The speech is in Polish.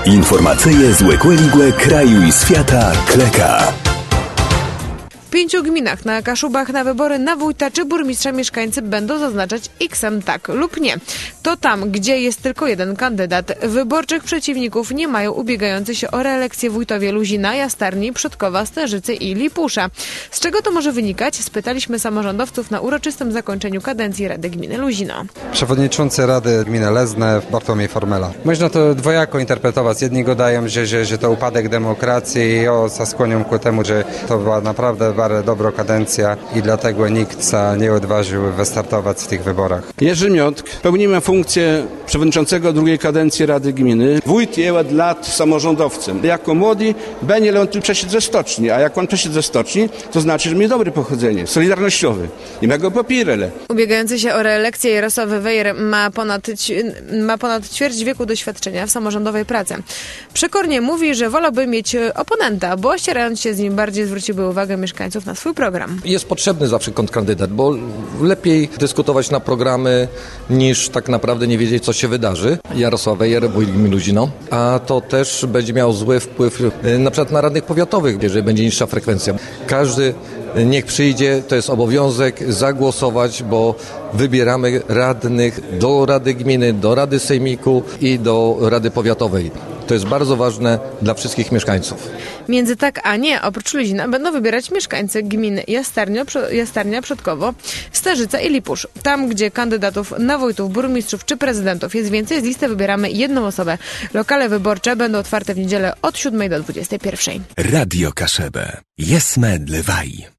Informacyje z Łekłe kraju i świata Kleka. W 5 gminach na Kaszubach na wybory na wójta czy burmistrza mieszkańcy będą zaznaczać X-em tak lub nie. To tam, gdzie jest tylko jeden kandydat. Wyborczych przeciwników nie mają ubiegający się o reelekcję wójtowie Luzina, Jastarni, Przodkowa, Stężycy i Lipusza. Z czego to może wynikać? Spytaliśmy samorządowców na uroczystym zakończeniu kadencji Rady Gminy Luzino. Przewodniczący Rady Gminy Lezne Bartłomiej Formela. Można to dwojako interpretować. Jedni gadają, że to upadek demokracji i za skłonią ku temu, że to była naprawdę bardzo dobra kadencja i dlatego nikt nie odważył wystartować w tych wyborach. Jerzy Miotk, pełnimy funkcję przewodniczącego drugiej kadencji Rady Gminy. Wójt jest od lat samorządowcem. Jako młody będzie on tu przeszedł ze stoczni, a jak on przeszedł ze stoczni, to znaczy, że ma dobre pochodzenie, solidarnościowe. I ma go popierele. Ubiegający się o reelekcję Jarosław Wejer ma ponad ćwierć wieku doświadczenia w samorządowej pracy. Przekornie mówi, że wolałby mieć oponenta, bo ścierając się z nim bardziej zwróciłby uwagę mieszkańców na swój program. Jest potrzebny zawsze kontrkandydat, bo lepiej dyskutować na programy niż tak naprawdę nie wiedzieć, co się wydarzy. Jarosław Wejer, wójt gminy Luzino, a to też będzie miał zły wpływ na przykład na radnych powiatowych, jeżeli będzie niższa frekwencja. Każdy niech przyjdzie, to jest obowiązek zagłosować, bo wybieramy radnych do Rady Gminy, do Rady Sejmiku i do Rady Powiatowej. To jest bardzo ważne dla wszystkich mieszkańców. Między tak a nie, oprócz Luzina, będą wybierać mieszkańcy gmin Jastarnia, Przodkowo, Stężyca i Lipusz. Tam, gdzie kandydatów na wójtów, burmistrzów czy prezydentów jest więcej, z listy wybieramy jedną osobę. Lokale wyborcze będą otwarte w niedzielę od 7 do 21. Radio Kaszebę. Jesme Dlewaj.